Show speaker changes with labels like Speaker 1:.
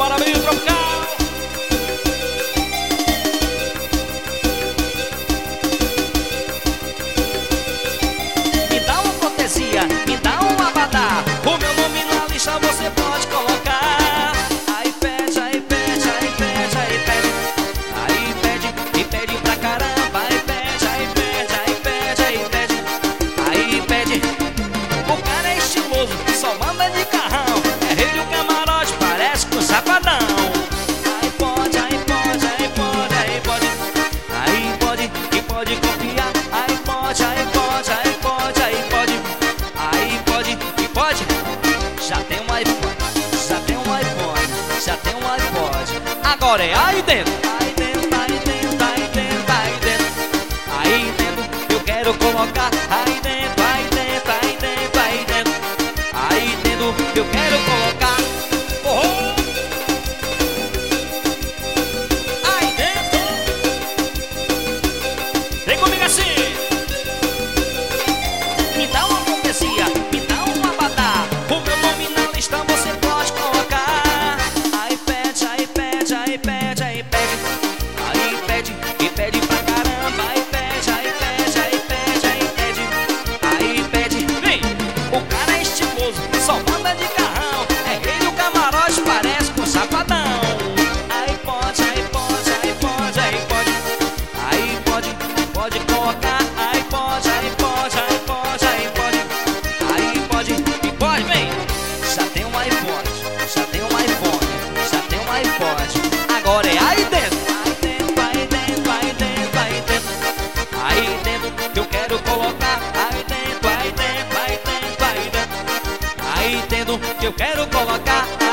Speaker 1: Bora, meio tropical. Me dá uma cortesia, me dá um abadá. O meu nome na lista você pode colocar. Aí pede, aí pede, aí pede, aí pede. Aí pede, e pede pra caramba. Aí pede, aí pede, aí pede, aí pede. Aí pede. O cara é estiloso, só manda de carrão. É rei do camarote, parece com safadão. Aí pode, aí pode, aí pode, aí pode. Aí pode, e pode copiar. Aí pode, aí pode, aí pode, aí pode. Aí pode, e pode. Já tem um iPhone, já tem um iPhone, já tem um iPod. Agora é aí dentro, aí dentro, aí dentro, aí dentro, aí dentro. Aí dentro, eu quero colocar. Aí dentro, aí dentro, aí dentro, aí dentro. Aí dentro, eu quero colocar. Oh! Aí dentro. Vem comigo assim. Me dá uma cortesia, me dá um abadá. O meu nome na lista você pode colocar. Aí pede, aí pede, aí pede, aí pede. Aí pede, e pede pra caramba. Aí pede, aí pede, aí pede, aí pede. Aí pede, vem. O cara é estiloso, só manda de carrão. É rei do camarote, parece com safadão. Aí pode, aí pode, aí pode, aí pode. Aí pode, pode colocar. Aí pode, aí pode, aí pode, aí pode. Aí pode, e pode, vem. Já tem um iPhone, já tem um iPhone, já tem um iPod. Agora é aí dentro, aí dentro, aí dentro, aí dentro, aí dentro. Aí dentro que eu quero colocar. Aí dentro, aí dentro, aí dentro, aí dentro. Aí dentro que eu quero colocar.